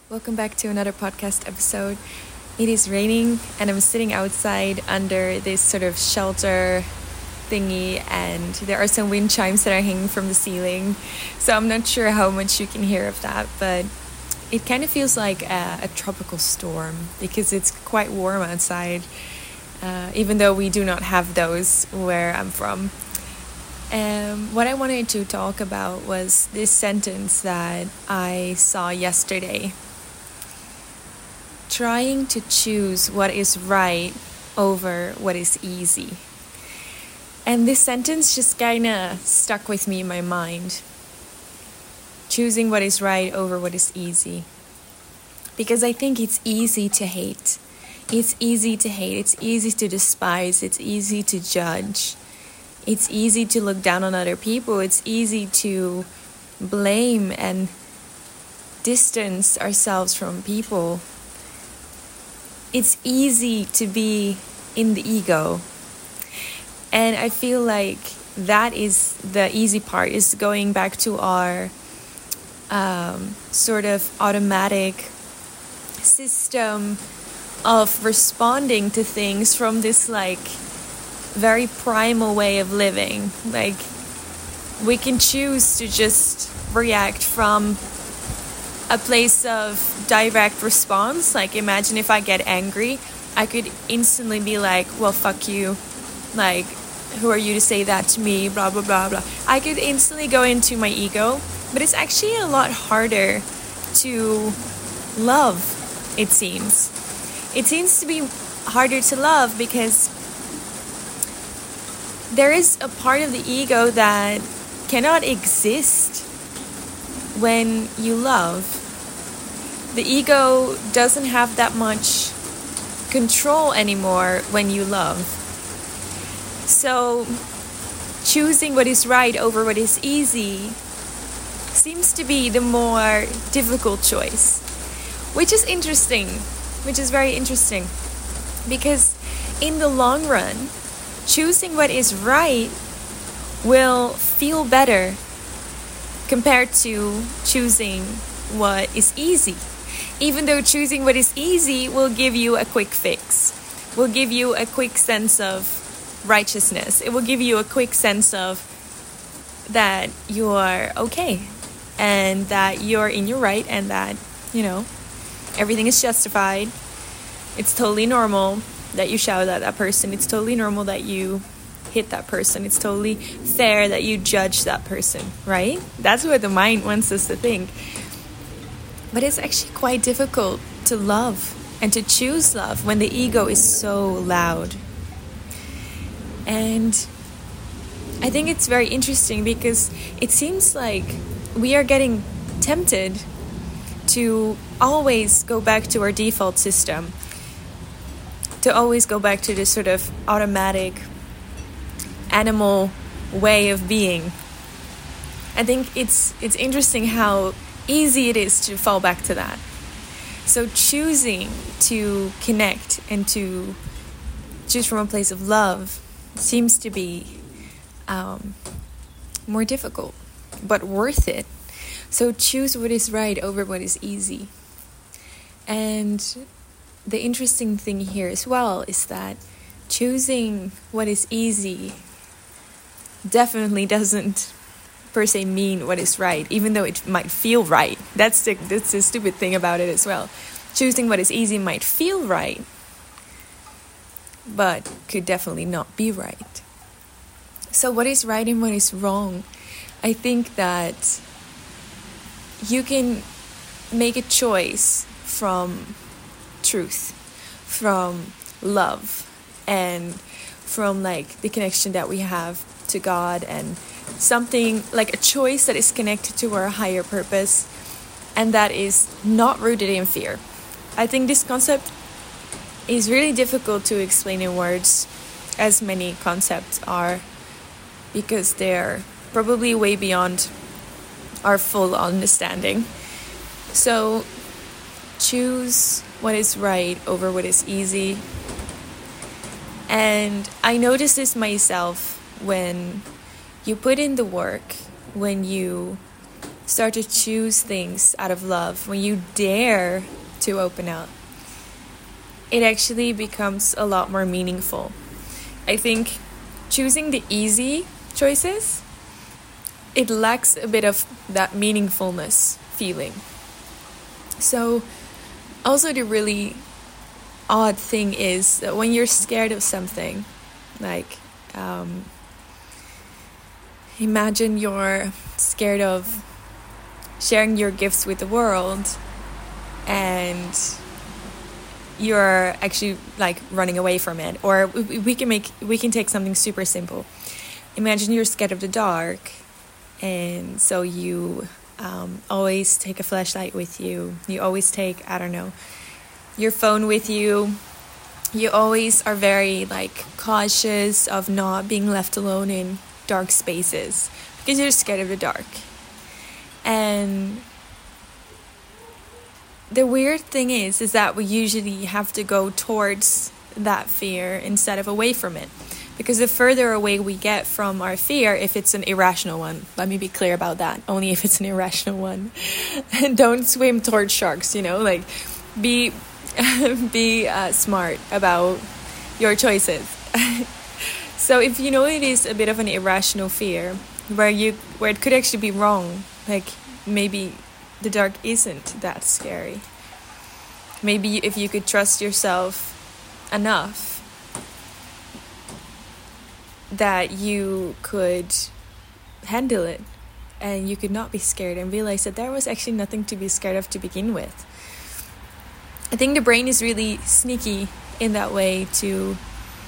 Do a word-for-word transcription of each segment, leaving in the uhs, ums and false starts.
Welcome back to another podcast episode. It is raining and I'm sitting outside under this sort of shelter thingy, and there are some wind chimes that are hanging from the ceiling. So I'm not sure how much you can hear of that, but it kind of feels like a, a tropical storm because it's quite warm outside, uh, even though we do not have those where I'm from. Um, what I wanted to talk about was this sentence that I saw yesterday. Trying to choose what is right over what is easy. And this sentence just kind of stuck with me in my mind. Choosing what is right over what is easy. Because I think it's easy to hate. It's easy to hate. It's easy to despise. It's easy to judge. It's easy to look down on other people. It's easy to blame and distance ourselves from people. It's easy to be in the ego. And I feel like that is the easy part, is going back to our um, sort of automatic system of responding to things from this like very primal way of living. Like, we can choose to just react from a place of direct response. Like, imagine if I get angry, I could instantly be like, well, fuck you. Like, who are you to say that to me? Blah, blah, blah, blah. I could instantly go into my ego. But it's actually a lot harder to love, it seems. It seems to be harder to love because there is a part of the ego that cannot exist when you love. The ego doesn't have that much control anymore when you love. So choosing what is right over what is easy seems to be the more difficult choice, which is interesting, which is very interesting, because in the long run, choosing what is right will feel better compared to choosing what is easy. Even though choosing what is easy will give you a quick fix, will give you a quick sense of righteousness. It will give you a quick sense of that you're okay and that you're in your right and that, you know, everything is justified. It's totally normal that you shout at that person. It's totally normal that you hit that person. It's totally fair that you judge that person, right? That's what the mind wants us to think. But it's actually quite difficult to love and to choose love when the ego is so loud. And I think it's very interesting because it seems like we are getting tempted to always go back to our default system, to always go back to this sort of automatic animal way of being. I think it's it's interesting how easy it is to fall back to that. So choosing to connect and to choose from a place of love seems to be um, more difficult, but worth it. So choose what is right over what is easy. And the interesting thing here as well is that choosing what is easy definitely doesn't per se mean what is right, even though it might feel right. That's the, that's the stupid thing about it as well. Choosing what is easy might feel right, but could definitely not be right. So what is right and what is wrong? I think that you can make a choice from truth, from love, and from like the connection that we have to God, and something like a choice that is connected to our higher purpose, and that is not rooted in fear. I think this concept is really difficult to explain in words, as many concepts are, because they're probably way beyond our full understanding. So choose what is right over what is easy. And I notice this myself when you put in the work, when you start to choose things out of love, when you dare to open up, it actually becomes a lot more meaningful. I think choosing the easy choices, it lacks a bit of that meaningfulness feeling. So also the really odd thing is that when you're scared of something, like um, imagine you're scared of sharing your gifts with the world, and you're actually like running away from it. Or we, we can make we can take something super simple. Imagine you're scared of the dark, and so you um, always take a flashlight with you. You always take, I don't know, your phone with you. You always are very like cautious of not being left alone in dark spaces because you're scared of the dark. And the weird thing is, is that we usually have to go towards that fear instead of away from it. Because the further away we get from our fear, if it's an irrational one, let me be clear about that, only if it's an irrational one. And don't swim towards sharks, you know, like be be uh, smart about your choices. So if you know it is a bit of an irrational fear, where you where it could actually be wrong, like maybe the dark isn't that scary. Maybe if you could trust yourself enough that you could handle it and you could not be scared and realize that there was actually nothing to be scared of to begin with. I think the brain is really sneaky in that way to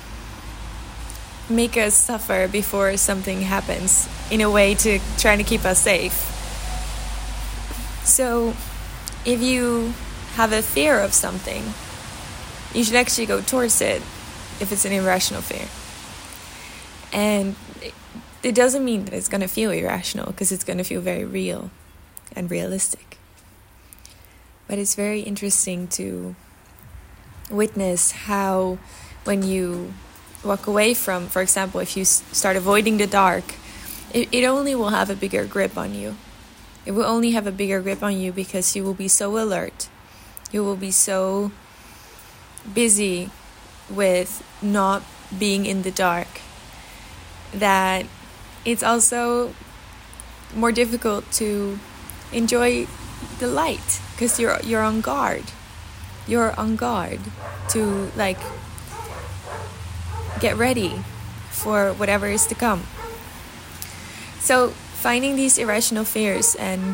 make us suffer before something happens, in a way to try to keep us safe. So if you have a fear of something, you should actually go towards it if it's an irrational fear. And it doesn't mean that it's going to feel irrational, because it's going to feel very real and realistic. But it's very interesting to witness how when you walk away from, for example, if you start avoiding the dark, it, it only will have a bigger grip on you. It will only have a bigger grip on you because you will be so alert. You will be so busy with not being in the dark that it's also more difficult to enjoy the light, because you're you're on guard. You're on guard to like get ready for whatever is to come. So finding these irrational fears and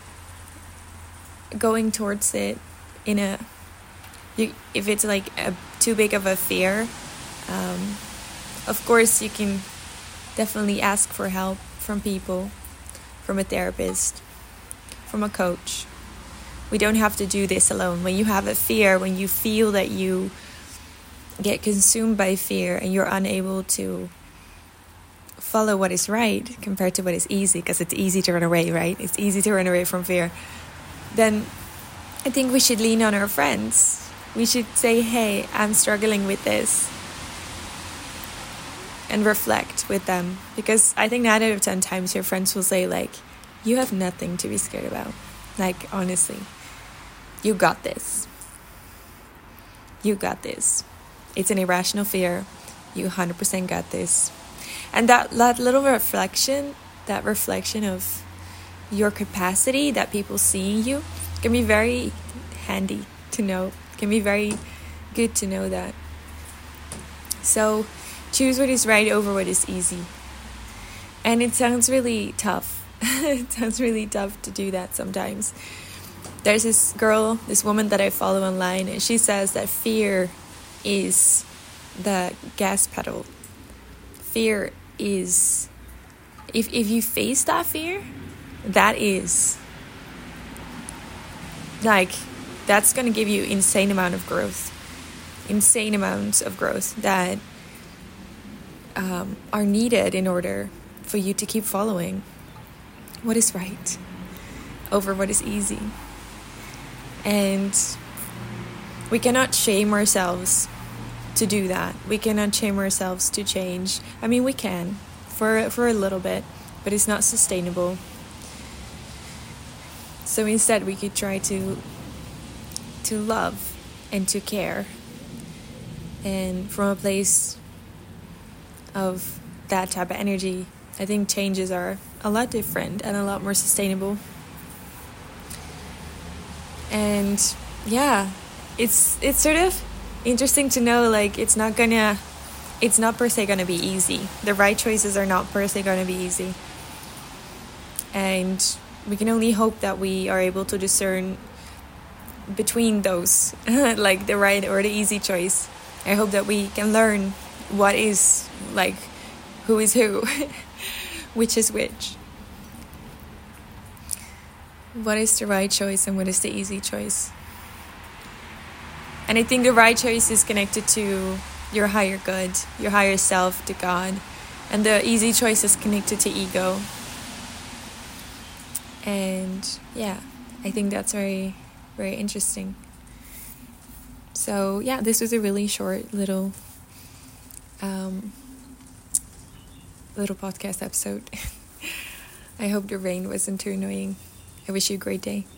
going towards it in a, you, if it's like a, too big of a fear, um, of course you can definitely ask for help from people, from a therapist, from a coach. We don't have to do this alone. When you have a fear, when you feel that you get consumed by fear and you're unable to follow what is right compared to what is easy, because it's easy to run away, right? It's easy to run away from fear. Then I think we should lean on our friends. We should say, hey, I'm struggling with this. And reflect with them. Because I think nine out of ten times your friends will say, like, you have nothing to be scared about. Like, honestly, you got this. You got this. It's an irrational fear. You one hundred percent got this. And that, that little reflection, that reflection of your capacity that people seeing you, can be very handy to know. Can be very good to know that. So choose what is right over what is easy. And it sounds really tough. It sounds really tough to do that sometimes. There's this girl, this woman that I follow online, and she says that fear is the gas pedal. Fear is, if if you face that fear, that is, like, that's going to give you insane amount of growth. Insane amounts of growth that um, are needed in order for you to keep following what is right over what is easy. And we cannot shame ourselves to do that. We cannot shame ourselves to change. I mean, we can for for a little bit, but it's not sustainable. So instead we could try to to love and to care, and from a place of that type of energy, I think changes are a lot different and a lot more sustainable. And yeah, it's it's sort of interesting to know, like, it's not gonna it's not per se gonna be easy. The right choices are not per se gonna be easy, and we can only hope that we are able to discern between those, like the right or the easy choice. I hope that we can learn what is, like, who is who, which is which. What is the right choice and what is the easy choice? And I think the right choice is connected to your higher good, your higher self, to God. And the easy choice is connected to ego. And yeah, I think that's very, very interesting. So yeah, this was a really short little um, little podcast episode. I hope the rain wasn't too annoying. I wish you a great day.